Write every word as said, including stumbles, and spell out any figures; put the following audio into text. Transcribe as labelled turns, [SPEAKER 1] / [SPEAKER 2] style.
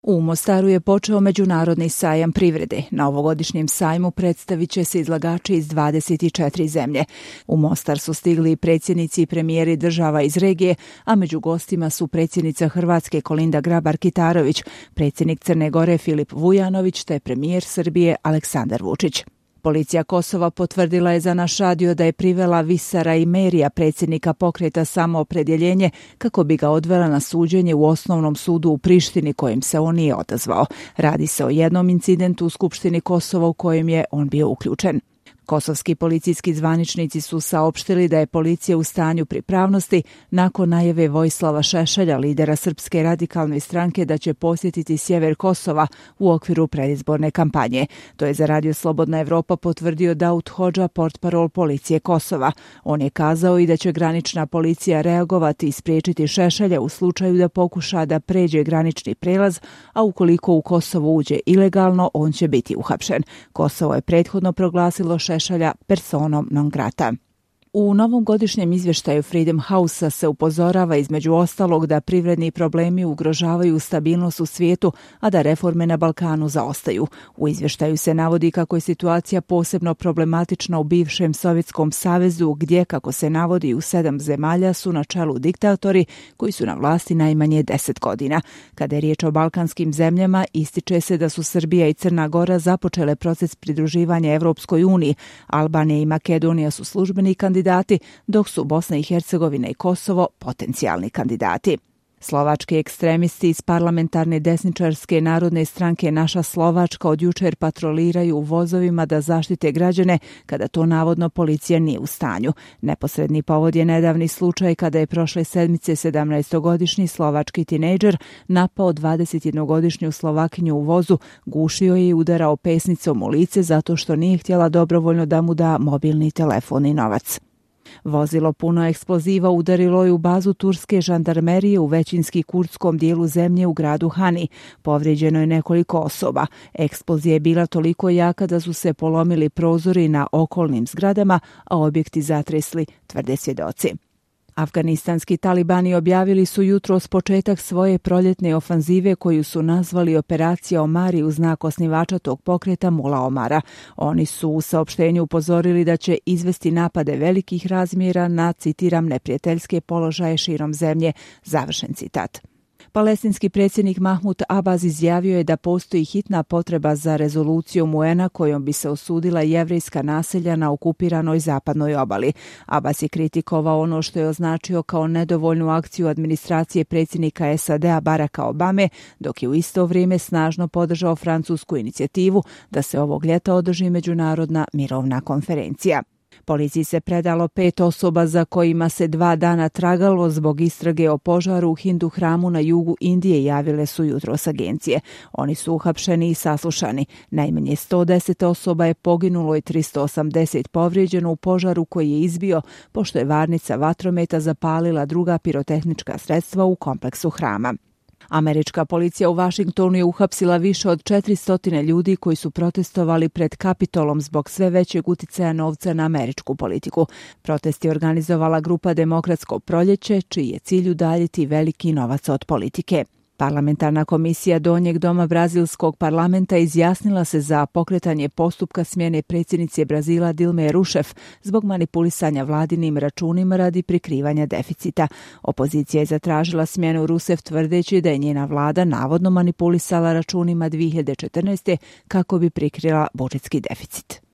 [SPEAKER 1] U Mostaru je počeo Međunarodni sajam privrede. Na ovogodišnjem sajmu predstavit će se izlagači iz dvadeset četiri zemlje. U Mostar su stigli predsjednici i premijeri država iz regije, a među gostima su predsjednica Hrvatske Kolinda Grabar-Kitarović, predsjednik Crne Gore Filip Vujanović te premijer Srbije Aleksandar Vučić. Policija Kosova potvrdila je za naš radio da je privela Visara Imerija, predsjednika pokreta Samoopredjeljenje, kako bi ga odvela na suđenje u osnovnom sudu u Prištini, kojem se on nije odazvao. Radi se o jednom incidentu u Skupštini Kosova u kojem je on bio uključen. Kosovski policijski zvaničnici su saopštili da je policija u stanju pripravnosti nakon najave Vojislava Šešelja, lidera Srpske radikalne stranke, da će posjetiti sjever Kosova u okviru predizborne kampanje. To je za Radio Slobodna Evropa potvrdio Daud Hodža, portparol policije Kosova. On je kazao i da će granična policija reagovati i spriječiti Šešelja u slučaju da pokuša da pređe granični prelaz, a ukoliko u Kosovo uđe ilegalno, on će biti uhapšen. Kosovo je prethodno proglasilo Šešelja personom non grata. U novom godišnjem izvještaju Freedom House-a se upozorava između ostalog da privredni problemi ugrožavaju stabilnost u svijetu, a da reforme na Balkanu zaostaju. U izvještaju se navodi kako je situacija posebno problematična u bivšem Sovjetskom savezu, gdje, kako se navodi, u sedam zemalja su na čelu diktatori koji su na vlasti najmanje deset godina. Kada je riječ o balkanskim zemljama, ističe se da su Srbija i Crna Gora započele proces pridruživanja Evropskoj uniji. Albanija i Makedonija su službeni kandidati, dok su Bosna i Hercegovina i Kosovo potencijalni kandidati. Slovački ekstremisti iz parlamentarne desničarske narodne stranke Naša Slovačka od jučer patroliraju u vozovima da zaštite građane kada to navodno policija nije u stanju. Neposredni povod je nedavni slučaj kada je prošle sedmice sedamnaestogodišnji slovački tinejdžer napao dvadesetjednogodišnju Slovakinju u vozu, gušio je i udarao pesnicom u lice zato što nije htjela dobrovoljno da mu da mobilni telefon i novac. Vozilo puno eksploziva udarilo je u bazu turske žandarmerije u većinski kurdskom dijelu zemlje u gradu Hani. Povrijeđeno je nekoliko osoba. Eksplozija je bila toliko jaka da su se polomili prozori na okolnim zgradama, a objekti zatresli, tvrde svjedoci. Afganistanski talibani objavili su jutros početak svoje proljetne ofanzive koju su nazvali Operacija Omari u znak osnivača tog pokreta Mula Omara. Oni su u saopštenju upozorili da će izvesti napade velikih razmjera na, citiram, neprijateljske položaje širom zemlje, završen citat. Palestinski predsjednik Mahmud Abbas izjavio je da postoji hitna potreba za rezolucijom U N-a kojom bi se osudila jevrejska naselja na okupiranoj zapadnoj obali. Abbas je kritikovao ono što je označio kao nedovoljnu akciju administracije predsjednika S A D-a Baracka Obame, dok je u isto vrijeme snažno podržao francusku inicijativu da se ovog ljeta održi međunarodna mirovna konferencija. Policiji se predalo pet osoba za kojima se dva dana tragalo zbog istrage o požaru u Hindu hramu na jugu Indije, javile su jutros agencije. Oni su uhapšeni i saslušani. Najmanje sto deset osoba je poginulo i tristo osamdeset povrijeđeno u požaru koji je izbio pošto je varnica vatrometa zapalila druga pirotehnička sredstva u kompleksu hrama. Američka policija u Vašingtonu je uhapsila više od četiristo ljudi koji su protestovali pred Kapitolom zbog sve većeg uticaja novca na američku politiku. Protest je organizovala grupa Demokratsko proljeće, čiji je cilj udaljiti veliki novac od politike. Parlamentarna komisija Donjeg doma brazilskog parlamenta izjasnila se za pokretanje postupka smjene predsjednice Brazila Dilme Rousseff zbog manipulisanja vladinim računima radi prikrivanja deficita. Opozicija je zatražila smjenu Rousseff tvrdeći da je njena vlada navodno manipulisala računima dvije hiljade četrnaeste. kako bi prikrila budžetski deficit.